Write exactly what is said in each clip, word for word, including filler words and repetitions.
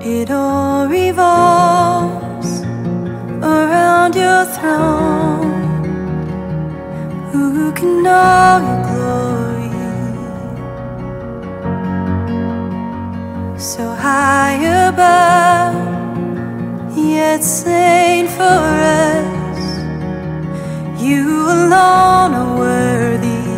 It all revolves around your throne. Who can know your glory? So high above, yet slain for us. You alone are worthy,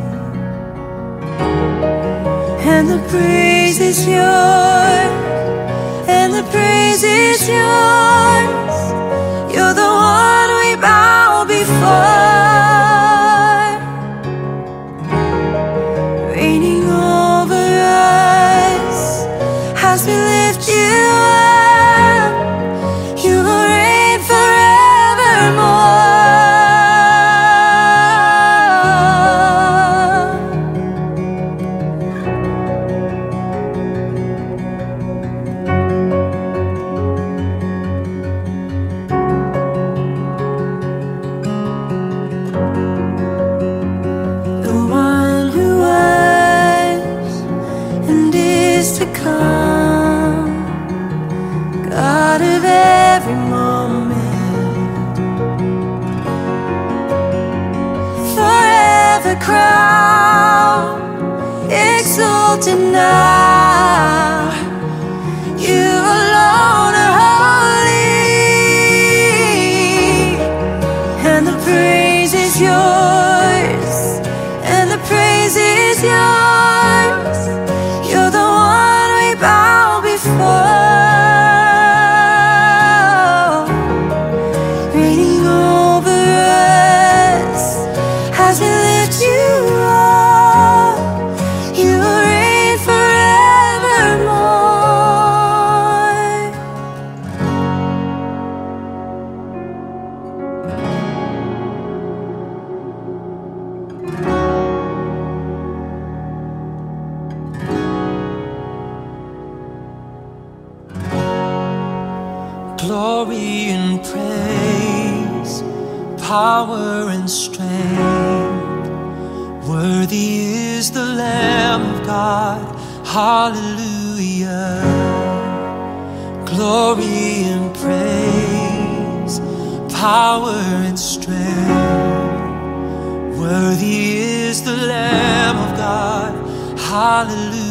and the praise is yours, and the praise is yours. You're the one we bow before, reigning over us as we lift you up. You will reign forevermore. To come, God of every moment, forever crowned, exalted now. You alone are holy, and the praise is yours, and the praise is yours. You're the one we bow before, reigning over us as we lift you up. You will reign forevermore. Glory and praise, power and strength. Worthy is the Lamb of God. Hallelujah. Glory and praise, power and strength. Worthy is the Lamb of God. Hallelujah.